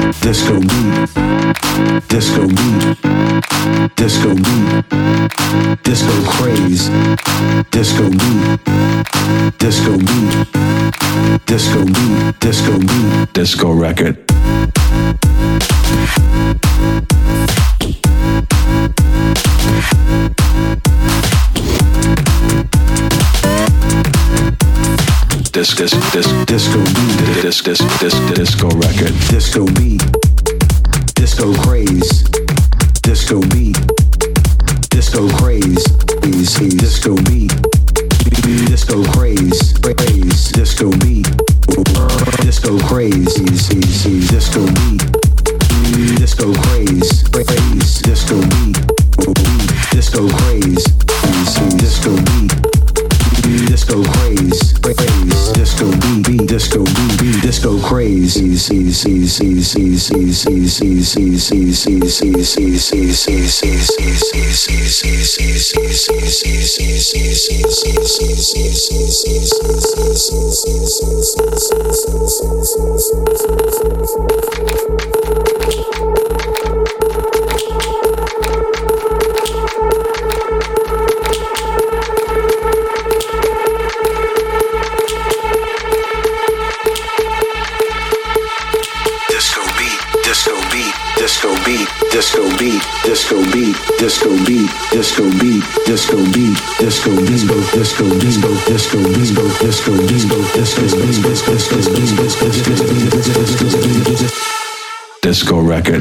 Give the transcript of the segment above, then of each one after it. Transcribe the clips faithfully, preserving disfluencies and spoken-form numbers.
disco beat, disco beat, disco beat, disco craze, disco beat, disco beat, disco beat, disco beat, disco record. Dis, dis, dis, disco beat, dis, dis, dis, disco record, disco beat, disco craze, disco beat, disco craze, easy, disco beat, disco craze, craze, disco beat, disco craze, easy, easy, disco beat, disco craze, craze, disco beat, disco craze, easy, disco beat. Disco craze, craze, disco beat, disco beat, disco craze, see, see, see, see, see, see, see, see, see, see, see, see, see, see, see, disco beat, disco beat, disco beat, disco beat, disco beat, disco beat, disco disco, disco disco, disco disco, disco disco, disco disco, disco record.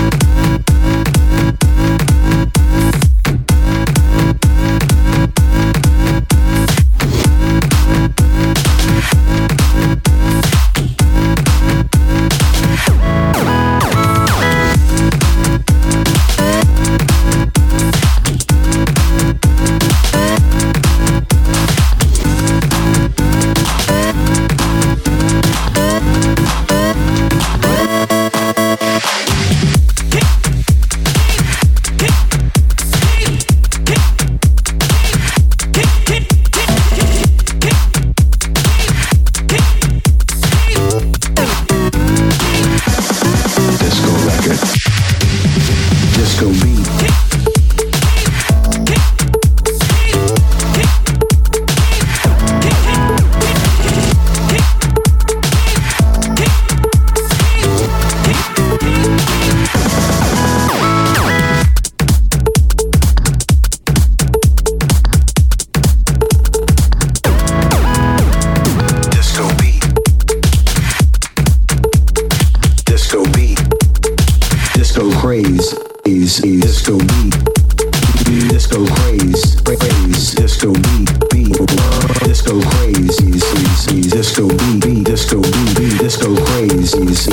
Craze, is disco beat, disco craze, craze, disco beat, beat, disco craze, is disco beat, disco beat, disco craze, is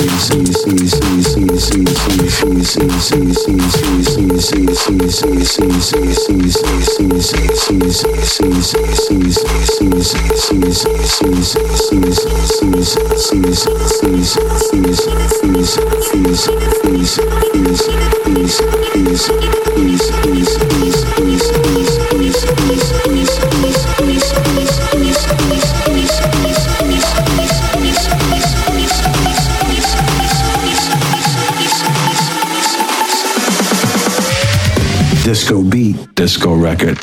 disco beat, disco record.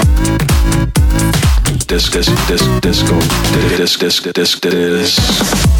Disc, disc, disc, disco, disc, disc, disc, disc.